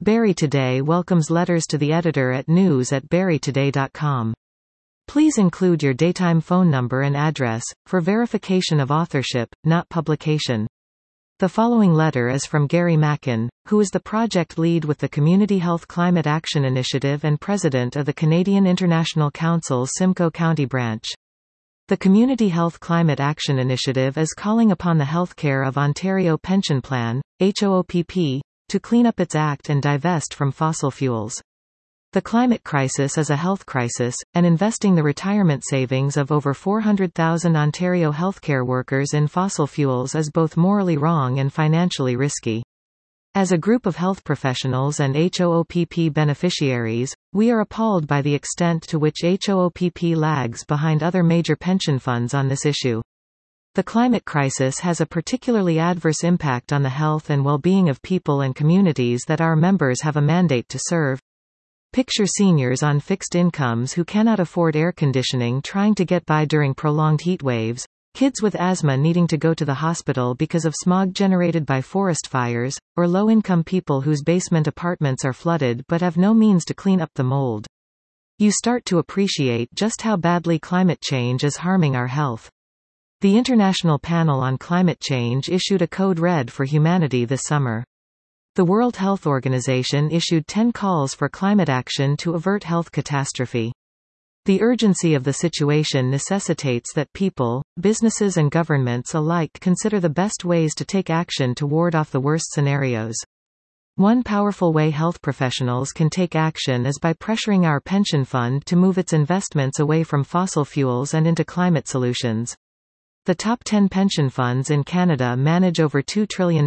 Barrie Today welcomes letters to the editor at news@barrietoday.com. Please include your daytime phone number and address, for verification of authorship, not publication. The following letter is from Gary Mackin, who is the project lead with the Community Health Climate Action Initiative and president of the Canadian International Council's Simcoe County branch. The Community Health Climate Action Initiative is calling upon the Healthcare of Ontario Pension Plan, HOOPP, to clean up its act and divest from fossil fuels. The climate crisis is a health crisis, and investing the retirement savings of over 400,000 Ontario healthcare workers in fossil fuels is both morally wrong and financially risky. As a group of health professionals and HOOPP beneficiaries, we are appalled by the extent to which HOOPP lags behind other major pension funds on this issue. The climate crisis has a particularly adverse impact on the health and well-being of people and communities that our members have a mandate to serve. Picture seniors on fixed incomes who cannot afford air conditioning trying to get by during prolonged heat waves, kids with asthma needing to go to the hospital because of smog generated by forest fires, or low-income people whose basement apartments are flooded but have no means to clean up the mold. You start to appreciate just how badly climate change is harming our health. The International Panel on Climate Change issued a code red for humanity this summer. The World Health Organization issued 10 calls for climate action to avert health catastrophe. The urgency of the situation necessitates that people, businesses and governments alike consider the best ways to take action to ward off the worst scenarios. One powerful way health professionals can take action is by pressuring our pension fund to move its investments away from fossil fuels and into climate solutions. The top 10 pension funds in Canada manage over $2 trillion.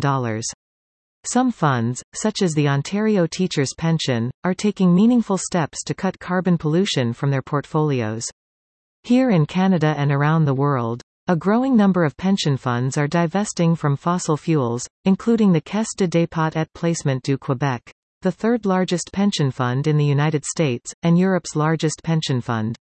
Some funds, such as the Ontario Teachers' Pension, are taking meaningful steps to cut carbon pollution from their portfolios. Here in Canada and around the world, a growing number of pension funds are divesting from fossil fuels, including the Caisse de dépôt et placement du Québec, the third largest pension fund in the United States, and Europe's largest pension fund.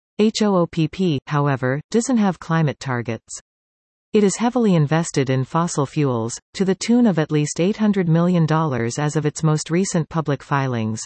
HOOPP, however, doesn't have climate targets. It is heavily invested in fossil fuels, to the tune of at least $800 million as of its most recent public filings.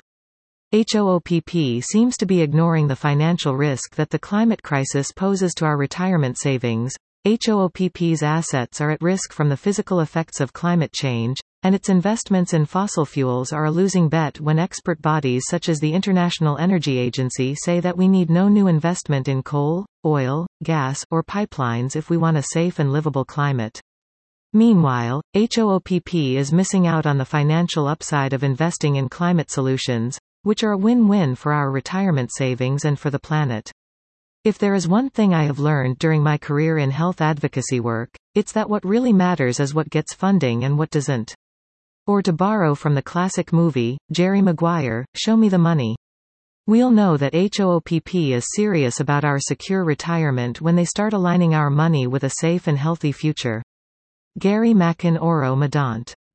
HOOPP seems to be ignoring the financial risk that the climate crisis poses to our retirement savings. HOOPP's assets are at risk from the physical effects of climate change, and its investments in fossil fuels are a losing bet when expert bodies such as the International Energy Agency say that we need no new investment in coal, oil, gas, or pipelines if we want a safe and livable climate. Meanwhile, HOOPP is missing out on the financial upside of investing in climate solutions, which are a win-win for our retirement savings and for the planet. If there is one thing I have learned during my career in health advocacy work, it's that what really matters is what gets funding and what doesn't. Or to borrow from the classic movie, Jerry Maguire, Show Me the Money. We'll know that HOOPP is serious about our secure retirement when they start aligning our money with a safe and healthy future. Gary Mackin Oro Medant.